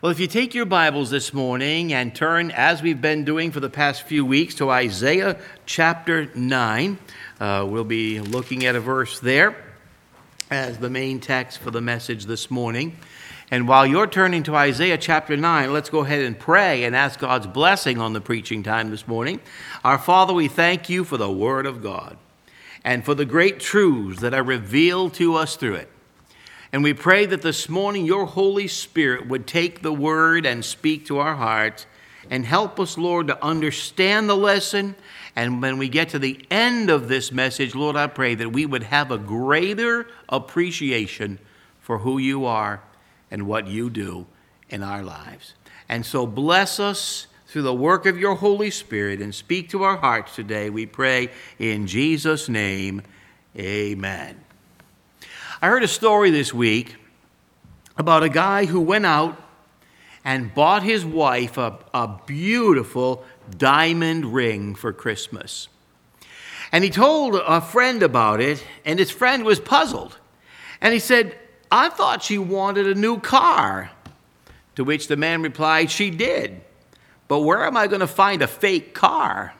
Well, if you take your Bibles this morning and turn, as we've been doing for the past few weeks, to Isaiah chapter 9, we'll be looking at a verse there as the main text for the message this morning. And while you're turning to Isaiah chapter 9, let's go ahead and pray and ask God's blessing on the preaching time this morning. Our Father, we thank you for the Word of God and for the great truths that are revealed to us through it. And we pray that this morning your Holy Spirit would take the word and speak to our hearts and help us, Lord, to understand the lesson. And when we get to the end of this message, Lord, I pray that we would have a greater appreciation for who you are and what you do in our lives. And so bless us through the work of your Holy Spirit and speak to our hearts today. We pray in Jesus' name, amen. I heard a story this week about a guy who went out and bought his wife a beautiful diamond ring for Christmas. And he told a friend about it, and his friend was puzzled. And he said, "I thought she wanted a new car." To which the man replied, "She did. But where am I going to find a fake car?"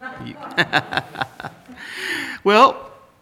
Well,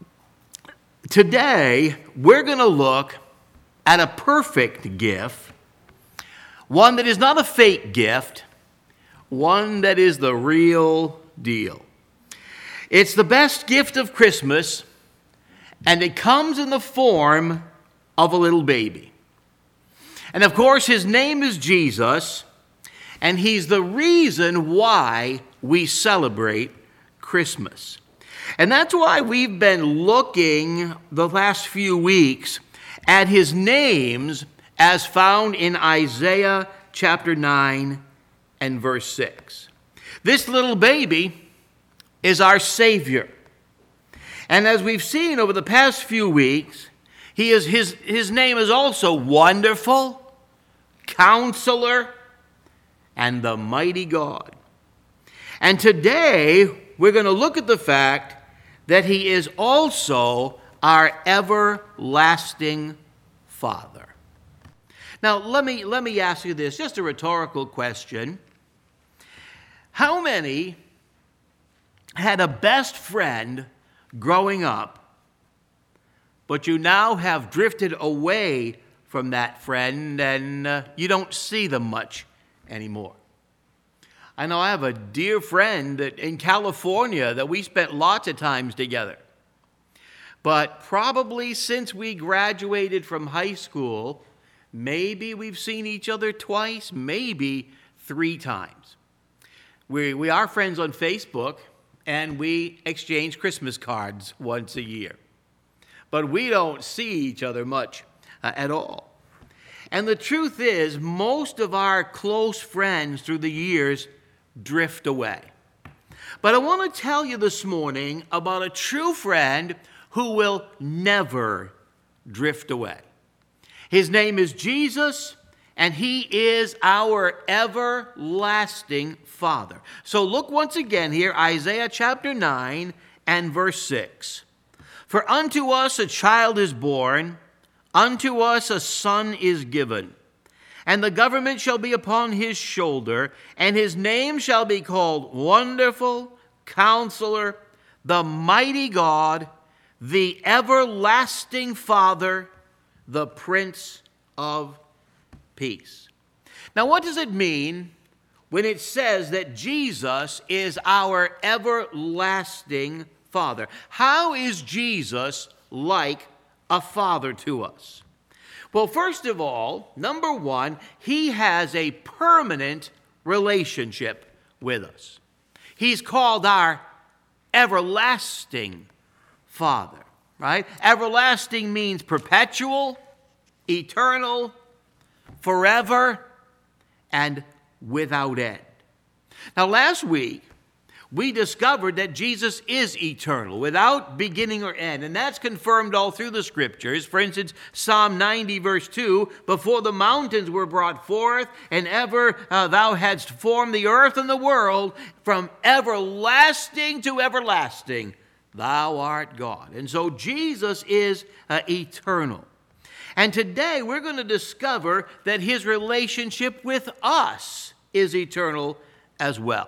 today, we're going to look at a perfect gift, one that is not a fake gift, one that is the real deal. It's the best gift of Christmas, and it comes in the form of a little baby. And of course, his name is Jesus, and he's the reason why we celebrate Christmas. And that's why we've been looking the last few weeks at his names as found in Isaiah chapter 9 and verse 6. This little baby is our Savior. And as we've seen over the past few weeks, his name is also Wonderful, Counselor, and the Mighty God. And today, we're going to look at the fact that he is also our everlasting Father. Now, let me ask you this, just a rhetorical question. How many had a best friend growing up, but you now have drifted away from that friend and you don't see them much anymore? I know I have a dear friend in California that we spent lots of times together. But probably since we graduated from high school, maybe we've seen each other twice, maybe 3 times. We are friends on Facebook, and we exchange Christmas cards once a year. But we don't see each other much at all. And the truth is, most of our close friends through the years drift away. But I want to tell you this morning about a true friend who will never drift away. His name is Jesus, and he is our everlasting Father. So look once again here, Isaiah chapter 9 and verse 6. "For unto us a child is born, unto us a son is given. And the government shall be upon his shoulder, and his name shall be called Wonderful, Counselor, the Mighty God, the Everlasting Father, the Prince of Peace." Now, what does it mean when it says that Jesus is our everlasting Father? How is Jesus like a father to us? Well, first of all, number one, he has a permanent relationship with us. He's called our everlasting Father, right? Everlasting means perpetual, eternal, forever, and without end. Now, last week, we discovered that Jesus is eternal, without beginning or end. And that's confirmed all through the Scriptures. For instance, Psalm 90, verse 2, "Before the mountains were brought forth, and ever thou hadst formed the earth and the world, from everlasting to everlasting, thou art God." And so Jesus is eternal. And today we're going to discover that his relationship with us is eternal as well.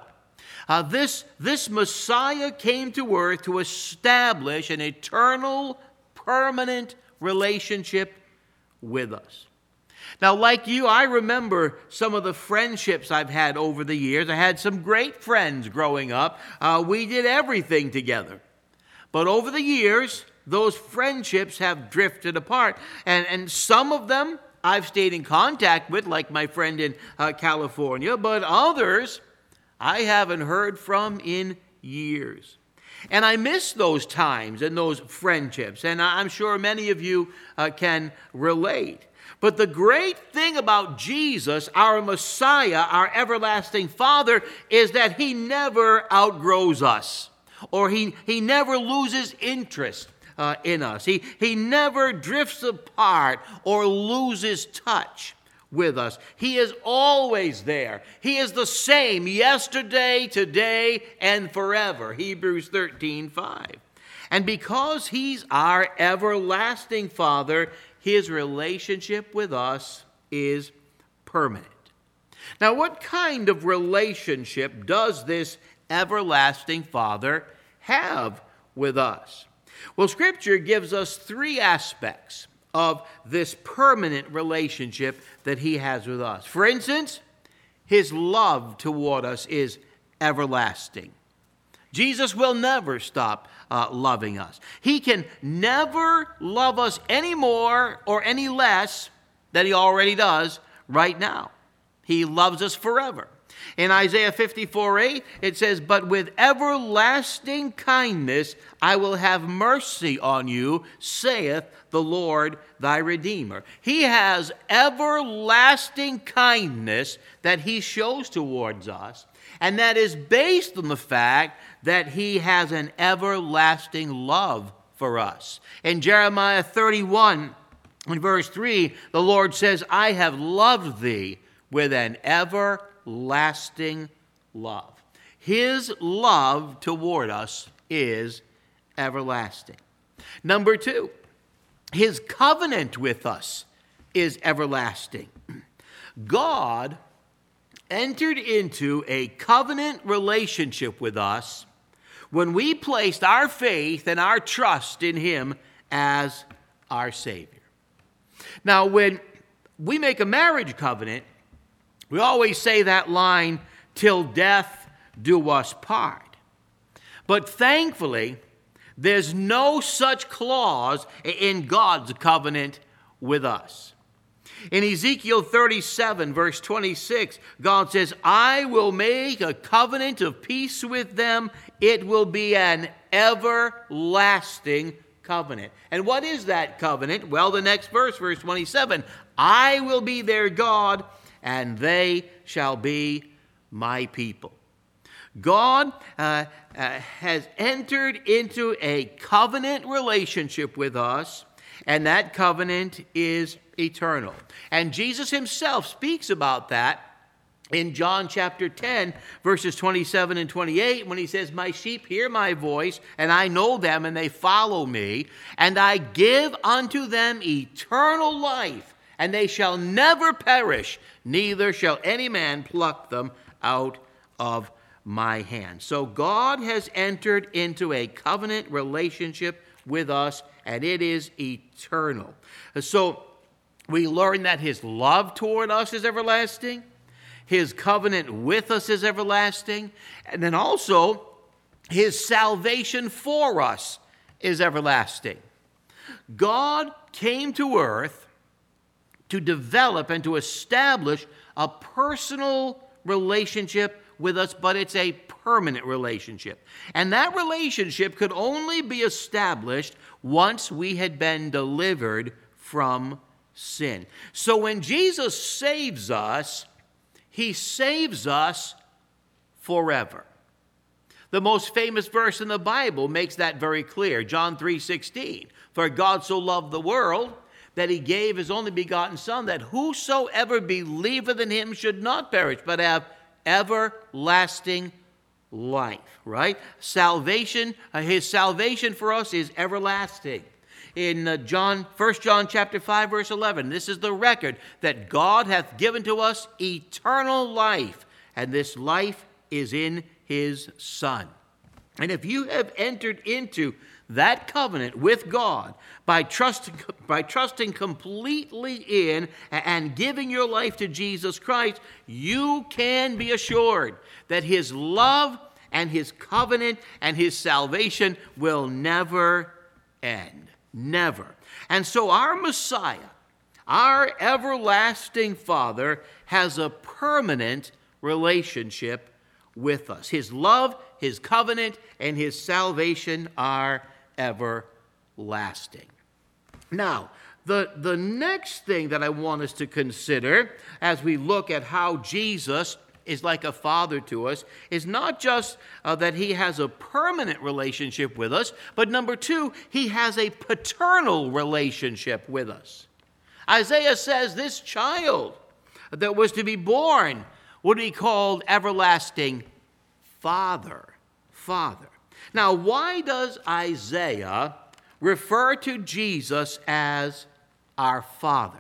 This Messiah came to earth to establish an eternal, permanent relationship with us. Now, like you, I remember some of the friendships I've had over the years. I had some great friends growing up. We did everything together. But over the years, those friendships have drifted apart. And some of them I've stayed in contact with, like my friend in California, but others I haven't heard from in years. And I miss those times and those friendships, and I'm sure many of you can relate. But the great thing about Jesus, our Messiah, our everlasting Father, is that he never outgrows us, or he never loses interest in us. He never drifts apart or loses touch with us. He is always there. He is the same yesterday, today, and forever. Hebrews 13:5. And because he's our everlasting Father, his relationship with us is permanent. Now, what kind of relationship does this everlasting Father have with us? Well, Scripture gives us three aspects of this permanent relationship that he has with us. For instance, his love toward us is everlasting. Jesus will never stop loving us. He can never love us any more or any less than he already does right now. He loves us forever. In Isaiah 54:8, it says, "But with everlasting kindness I will have mercy on you, saith the Lord thy Redeemer." He has everlasting kindness that he shows towards us, and that is based on the fact that he has an everlasting love for us. In Jeremiah 31, in verse 3, the Lord says, "I have loved thee with an everlasting love." His love toward us is everlasting. Number two, his covenant with us is everlasting. God entered into a covenant relationship with us when we placed our faith and our trust in him as our Savior. Now, when we make a marriage covenant, we always say that line, "Till death do us part." But thankfully, there's no such clause in God's covenant with us. In Ezekiel 37, verse 26, God says, "I will make a covenant of peace with them. It will be an everlasting covenant." And what is that covenant? Well, the next verse, verse 27, "I will be their God, and they shall be my people." God has entered into a covenant relationship with us, and that covenant is eternal. And Jesus himself speaks about that in John chapter 10, verses 27 and 28, when he says, "My sheep hear my voice, and I know them, and they follow me, and I give unto them eternal life, and they shall never perish, neither shall any man pluck them out of my hand." So God has entered into a covenant relationship with us, and it is eternal. So we learn that his love toward us is everlasting, his covenant with us is everlasting, and then also his salvation for us is everlasting. God came to earth to develop and to establish a personal relationship with us, but it's a permanent relationship. And that relationship could only be established once we had been delivered from sin. So when Jesus saves us, he saves us forever. The most famous verse in the Bible makes that very clear. John 3:16, "For God so loved the world that he gave his only begotten Son, that whosoever believeth in him should not perish, but have everlasting life," right? Salvation, his salvation for us is everlasting. in 1 John chapter 5, verse 11. This is the record that God hath given to us eternal life, and this life is in his Son. And if you have entered into that covenant with God by trusting completely in and giving your life to Jesus Christ, you can be assured that his love and his covenant and his salvation will never end. Never. And so our Messiah, our everlasting Father, has a permanent relationship with us. His love, his covenant, and his salvation are everlasting. Now, the next thing that I want us to consider as we look at how Jesus is like a father to us is not just that he has a permanent relationship with us, but number two, he has a paternal relationship with us. Isaiah says this child that was to be born would be called Everlasting Father. Father. Now, why does Isaiah refer to Jesus as our Father?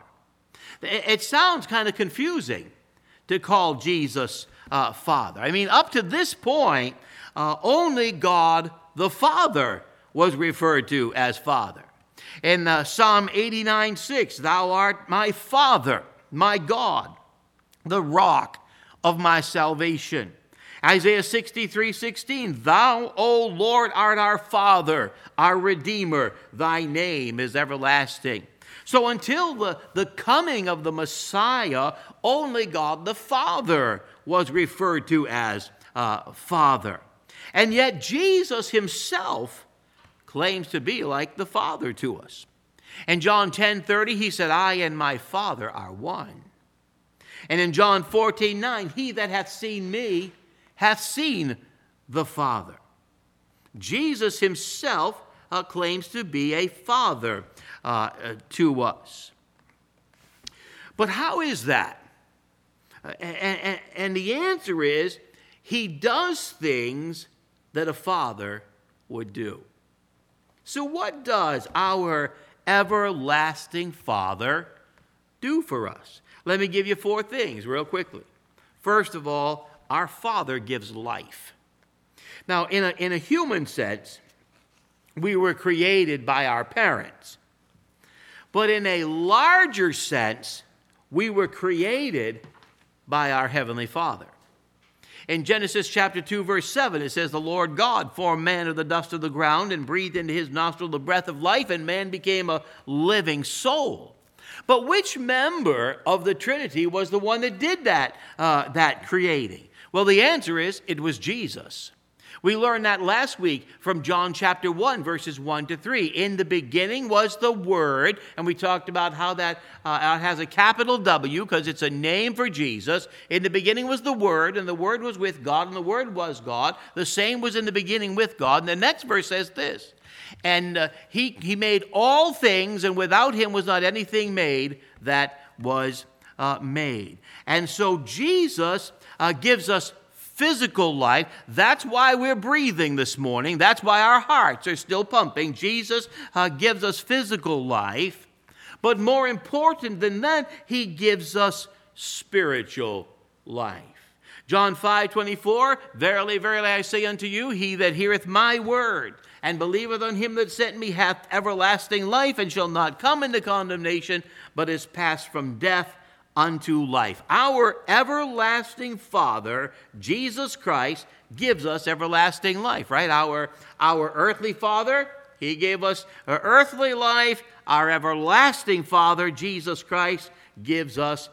It sounds kind of confusing to call Jesus Father. I mean, up to this point, only God the Father was referred to as Father. In Psalm 89:6, thou art my Father, my God, the rock of my salvation. Isaiah 63:16, thou, O Lord, art our Father, our Redeemer. Thy name is everlasting. So until the coming of the Messiah, only God the Father was referred to as Father. And yet Jesus himself claims to be like the Father to us. In John 10:30, he said, I and my Father are one. And in John 14:9, he that hath seen me hath seen the Father. Jesus himself claims to be a father to us. But how is that? And the answer is, he does things that a father would do. So what does our everlasting Father do for us? Let me give you 4 things real quickly. First of all, our Father gives life. Now, in a human sense, we were created by our parents. But in a larger sense, we were created by our Heavenly Father. In Genesis chapter 2, verse 7, it says, the Lord God formed man of the dust of the ground and breathed into his nostril the breath of life, and man became a living soul. But which member of the Trinity was the one that did that creating? Well, the answer is, it was Jesus. We learned that last week from John chapter 1, verses 1 to 3. In the beginning was the Word, and we talked about how that has a capital W because it's a name for Jesus. In the beginning was the Word, and the Word was with God, and the Word was God. The same was in the beginning with God. And the next verse says this, and he made all things, and without him was not anything made that was made. And so Jesus gives us physical life. That's why we're breathing this morning. That's why our hearts are still pumping. Jesus gives us physical life. But more important than that, he gives us spiritual life. John 5:24, verily, verily, I say unto you, he that heareth my word and believeth on him that sent me hath everlasting life, and shall not come into condemnation, but is passed from death unto life. Our everlasting Father, Jesus Christ, gives us everlasting life, right? Our earthly Father, he gave us earthly life. Our everlasting Father, Jesus Christ, gives us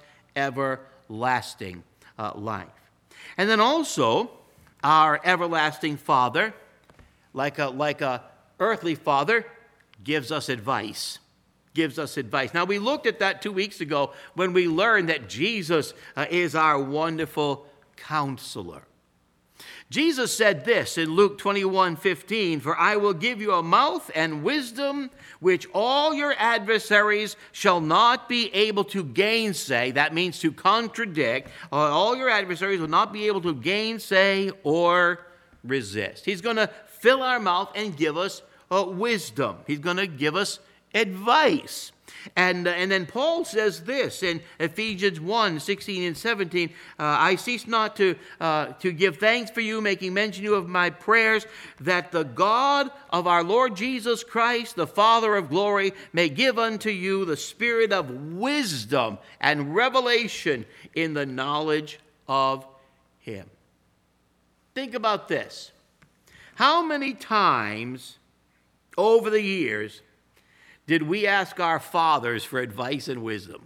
everlasting life. And then also, our everlasting Father, like a earthly father, gives us advice. Gives us advice. Now, we looked at that 2 weeks ago when we learned that Jesus is our wonderful counselor. Jesus said this in Luke 21:15, for I will give you a mouth and wisdom which all your adversaries shall not be able to gainsay. That means to contradict. All your adversaries will not be able to gainsay or resist. He's going to fill our mouth and give us wisdom. He's going to give us advice. And then Paul says this in Ephesians 1, 16 and 17, I cease not to give thanks for you, making mention of my prayers, that the God of our Lord Jesus Christ, the Father of glory, may give unto you the spirit of wisdom and revelation in the knowledge of him. Think about this. How many times over the years did we ask our fathers for advice and wisdom?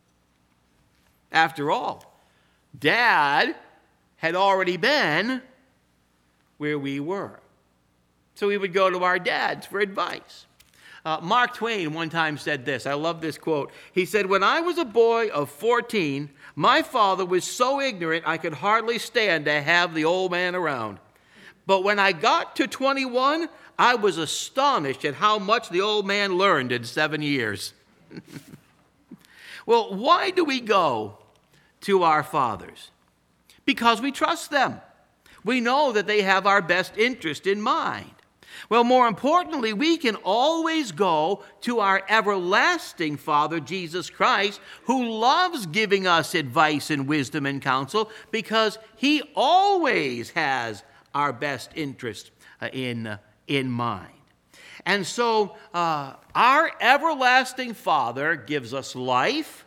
After all, Dad had already been where we were. So we would go to our dads for advice. Mark Twain one time said this. I love this quote. He said, when I was a boy of 14, my father was so ignorant I could hardly stand to have the old man around. But when I got to 21, I was astonished at how much the old man learned in 7 years. Well, why do we go to our fathers? Because we trust them. We know that they have our best interest in mind. Well, more importantly, we can always go to our everlasting Father, Jesus Christ, who loves giving us advice and wisdom and counsel because he always has our best interest in mind. And so our everlasting Father gives us life,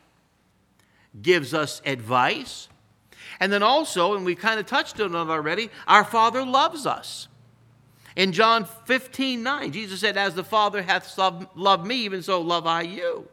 gives us advice, and then also, and we kind of touched on it already, our Father loves us. In John 15:9, Jesus said, as the Father hath loved me, even so love I you.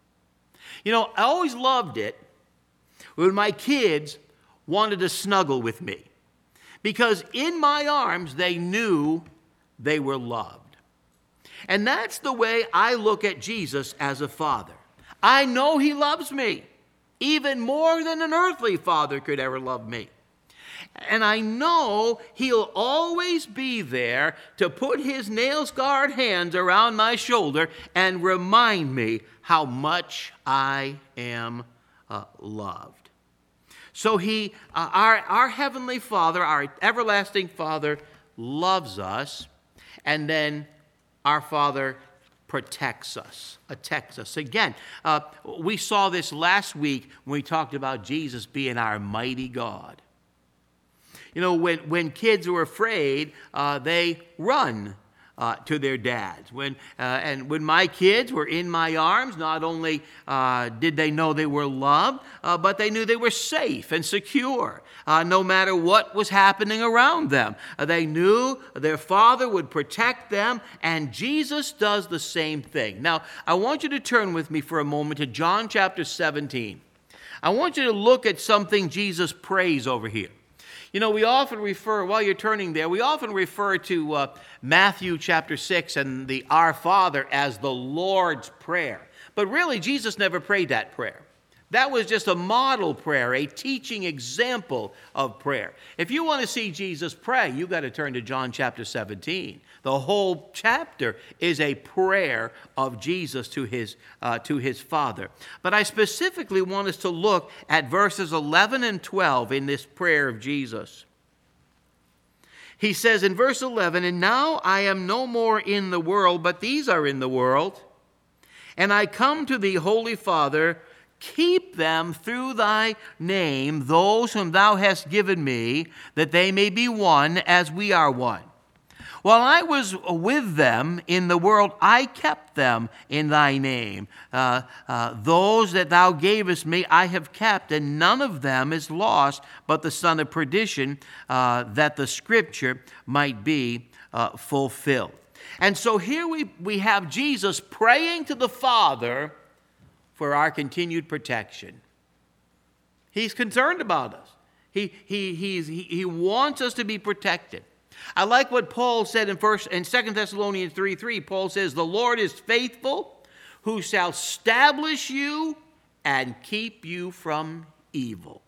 You know, I always loved it when my kids wanted to snuggle with me, because in my arms they knew they were loved. And that's the way I look at Jesus as a father. I know he loves me, even more than an earthly father could ever love me. And I know he'll always be there to put his nail-scarred hands around my shoulder and remind me how much I am loved. So our Heavenly Father, our everlasting Father, loves us, and then our Father protects us. Again, we saw this last week when we talked about Jesus being our mighty God. You know, when kids are afraid, they run to their dads. And when my kids were in my arms, not only did they know they were loved, but they knew they were safe and secure, no matter what was happening around them. They knew their Father would protect them, and Jesus does the same thing. Now, I want you to turn with me for a moment to John chapter 17. I want you to look at something Jesus prays over here. You know, we often refer, while you're turning there, we often refer to Matthew chapter 6 and the Our Father as the Lord's Prayer. But really, Jesus never prayed that prayer. That was just a model prayer, a teaching example of prayer. If you want to see Jesus pray, you've got to turn to John chapter 17. The whole chapter is a prayer of Jesus to his Father. But I specifically want us to look at verses 11 and 12 in this prayer of Jesus. He says in verse 11, and now I am no more in the world, but these are in the world. And I come to thee, Holy Father, keep them through thy name, those whom thou hast given me, that they may be one as we are one. While I was with them in the world, I kept them in thy name. Those that thou gavest me I have kept, and none of them is lost, but the son of perdition, that the scripture might be fulfilled. And so here we have Jesus praying to the Father for our continued protection. He's concerned about us. He wants us to be protected. I like what Paul said in 2 Thessalonians 3:3. Paul says, the Lord is faithful, who shall establish you and keep you from evil.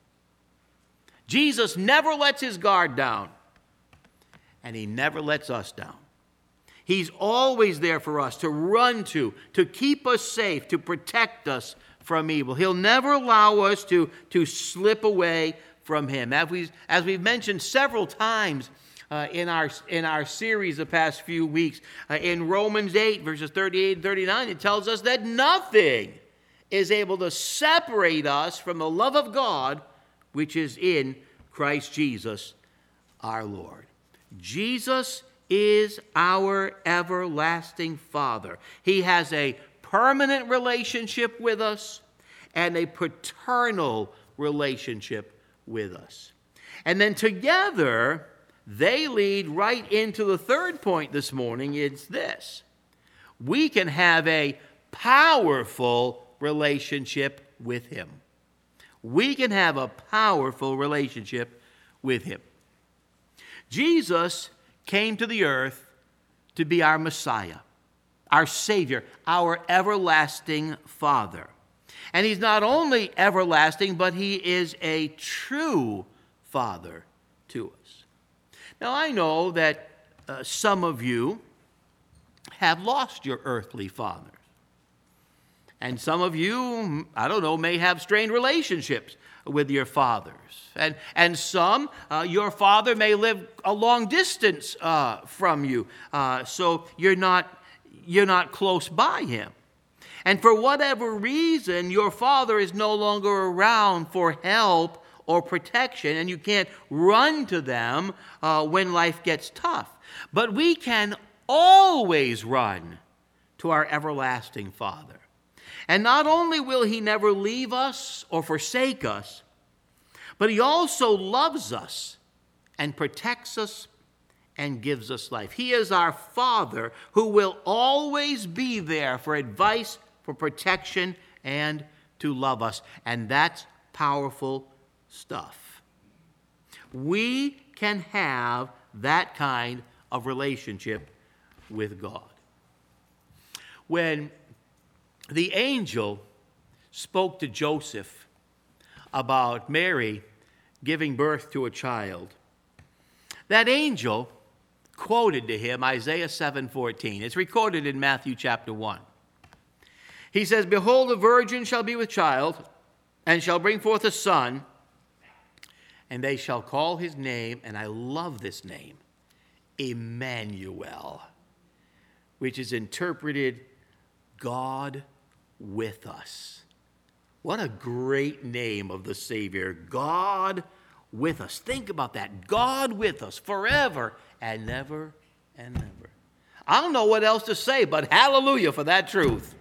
Jesus never lets his guard down, and he never lets us down. He's always there for us to run to keep us safe, to protect us from evil. He'll never allow us to slip away from him. As we've mentioned several times in our series the past few weeks. In Romans 8, verses 38 and 39, it tells us that nothing is able to separate us from the love of God, which is in Christ Jesus our Lord. Jesus is our everlasting Father. He has a permanent relationship with us and a paternal relationship with us. And then together, they lead right into the third point this morning. It's this: we can have a powerful relationship with Him. We can have a powerful relationship with Him. Jesus came to the earth to be our Messiah, our Savior, our everlasting Father. And He's not only everlasting, but He is a true Father to us. Now, I know that some of you have lost your earthly fathers. And some of you, I don't know, may have strained relationships with your fathers. And some, your father may live a long distance from you, so you're not close by him. And for whatever reason, your father is no longer around for help or protection, and you can't run to them when life gets tough. But we can always run to our everlasting Father. And not only will He never leave us or forsake us, but He also loves us and protects us and gives us life. He is our Father who will always be there for advice, for protection, and to love us. And that's powerful stuff. We can have that kind of relationship with God. When the angel spoke to Joseph about Mary giving birth to a child, that angel quoted to him Isaiah 7:14. It's recorded in Matthew chapter 1. He says, "Behold, a virgin shall be with child, and shall bring forth a son, and they shall call his name," and I love this name, Emmanuel, which is interpreted God with us. What a great name of the Savior, God with us. Think about that, God with us forever and never and never. I don't know what else to say, but hallelujah for that truth.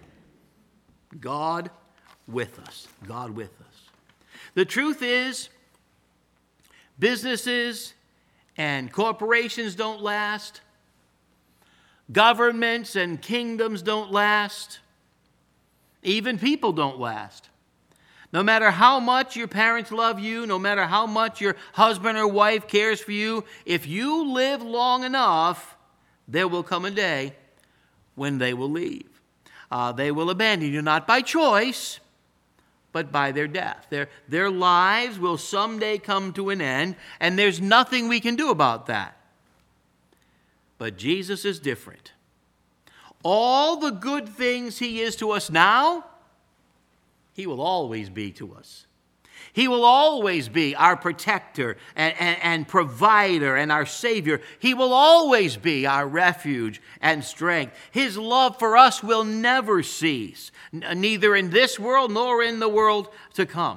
God with us, God with us. The truth is, businesses and corporations don't last. Governments and kingdoms don't last. Even people don't last. No matter how much your parents love you, no matter how much your husband or wife cares for you, if you live long enough, there will come a day when they will leave. They will abandon you, not by choice, but by their death. Their lives will someday come to an end, and there's nothing we can do about that. But Jesus is different. All the good things He is to us now, He will always be to us. He will always be our protector and provider and our Savior. He will always be our refuge and strength. His love for us will never cease, neither in this world nor in the world to come.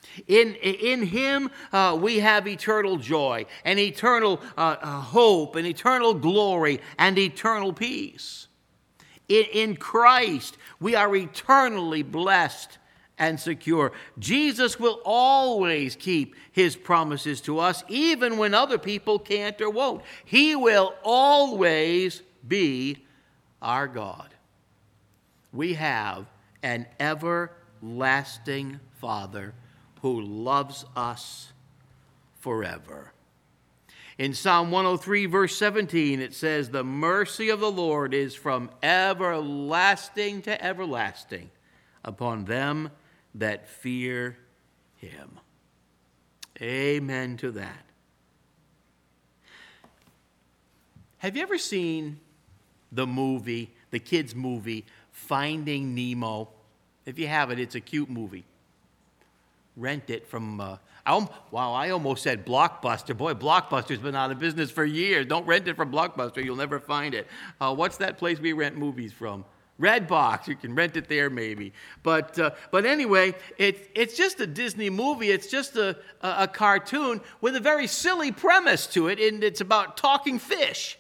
In Him, we have eternal joy and eternal hope and eternal glory and eternal peace. In Christ, we are eternally blessed and secure. Jesus will always keep His promises to us, even when other people can't or won't. He will always be our God. We have an everlasting Father who loves us forever. In Psalm 103, verse 17, it says, "The mercy of the Lord is from everlasting to everlasting upon them that fear Him." Amen to that. Have you ever seen the movie, the kids' movie, Finding Nemo? If you haven't, it's a cute movie. Rent it from, Wow, I almost said Blockbuster. Boy, Blockbuster's been out of business for years. Don't rent it from Blockbuster. You'll never find it. What's that place we rent movies from? Redbox. You can rent it there maybe. But anyway, it's just a Disney movie. It's just a cartoon with a very silly premise to it, and it's about talking fish.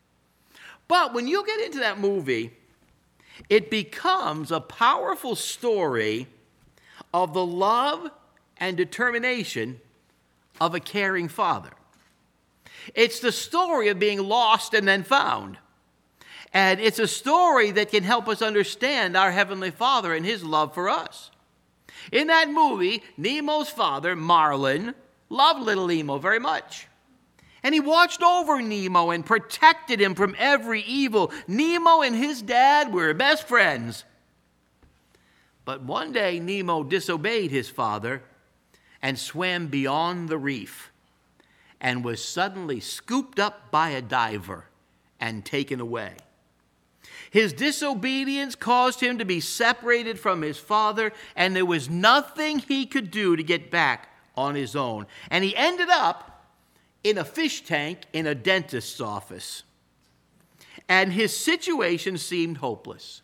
But when you get into that movie, it becomes a powerful story of the love and determination of a caring father. It's the story of being lost and then found. And it's a story that can help us understand our Heavenly Father and His love for us. In that movie, Nemo's father, Marlin, loved little Nemo very much. And he watched over Nemo and protected him from every evil. Nemo and his dad were best friends. But one day, Nemo disobeyed his father and swam beyond the reef and was suddenly scooped up by a diver and taken away. His disobedience caused him to be separated from his father, and there was nothing he could do to get back on his own. And he ended up in a fish tank in a dentist's office. And his situation seemed hopeless.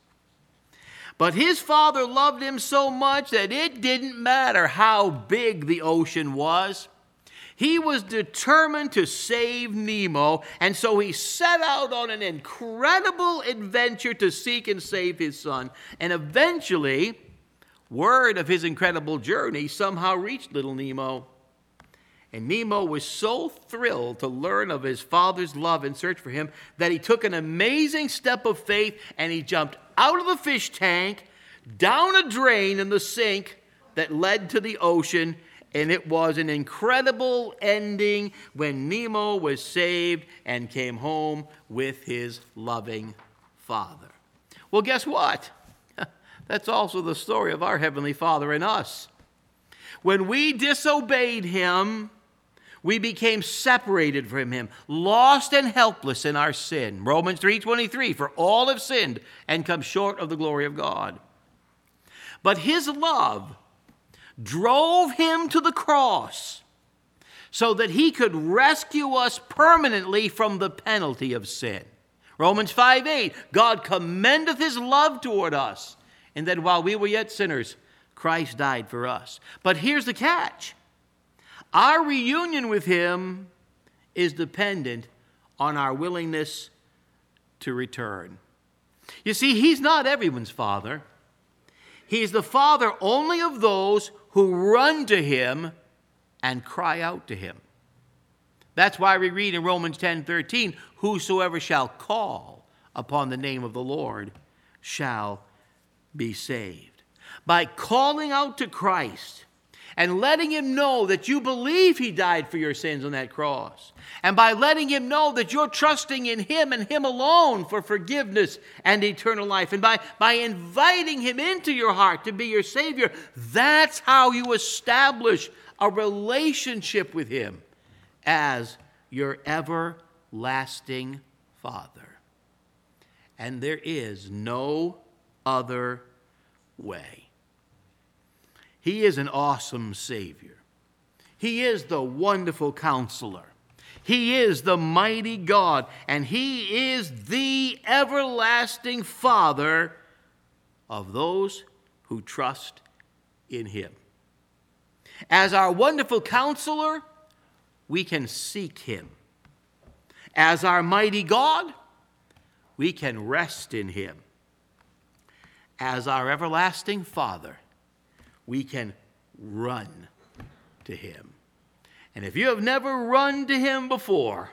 But his father loved him so much that it didn't matter how big the ocean was. He was determined to save Nemo, and so he set out on an incredible adventure to seek and save his son. And eventually, word of his incredible journey somehow reached little Nemo. And Nemo was so thrilled to learn of his father's love and search for him that he took an amazing step of faith and he jumped out of the fish tank, down a drain in the sink that led to the ocean. And it was an incredible ending when Nemo was saved and came home with his loving father. Well, guess what? That's also the story of our Heavenly Father and us. When we disobeyed Him, we became separated from Him, lost and helpless in our sin. Romans 3:23, for all have sinned and come short of the glory of God. But His love drove Him to the cross so that He could rescue us permanently from the penalty of sin. Romans 5:8, God commendeth His love toward us, and that while we were yet sinners, Christ died for us. But here's the catch. Our reunion with Him is dependent on our willingness to return. You see, He's not everyone's Father. He's the Father only of those who run to Him and cry out to Him. That's why we read in Romans 10:13, whosoever shall call upon the name of the Lord shall be saved. By calling out to Christ and letting Him know that you believe He died for your sins on that cross, and by letting Him know that you're trusting in Him and Him alone for forgiveness and eternal life, and by inviting Him into your heart to be your Savior, that's how you establish a relationship with Him as your everlasting Father. And there is no other way. He is an awesome Savior. He is the wonderful Counselor. He is the mighty God, and He is the everlasting Father of those who trust in Him. As our wonderful Counselor, we can seek Him. As our mighty God, we can rest in Him. As our everlasting Father, we can run to Him. And if you have never run to Him before,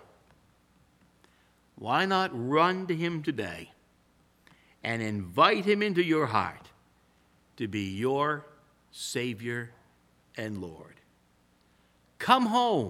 why not run to Him today and invite Him into your heart to be your Savior and Lord? Come home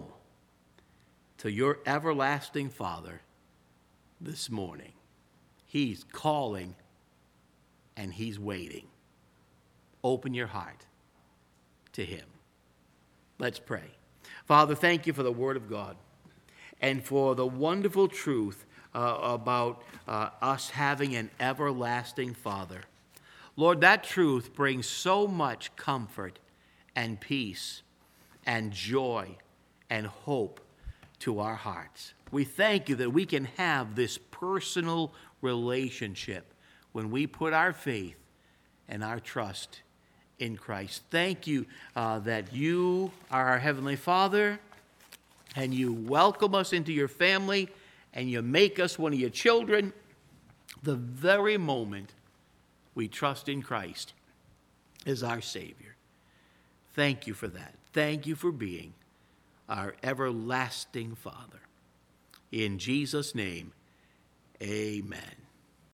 to your everlasting Father this morning. He's calling and He's waiting. Open your heart to Him. Let's pray. Father, thank You for the Word of God and for the wonderful truth about us having an everlasting Father. Lord, that truth brings so much comfort and peace and joy and hope to our hearts. We thank you that we can have this personal relationship when we put our faith and our trust in Christ. Thank you that you are our Heavenly Father, and you welcome us into your family, and you make us one of your children the very moment we trust in Christ as our Savior. Thank you for that. Thank you for being our everlasting Father. In Jesus' name, amen.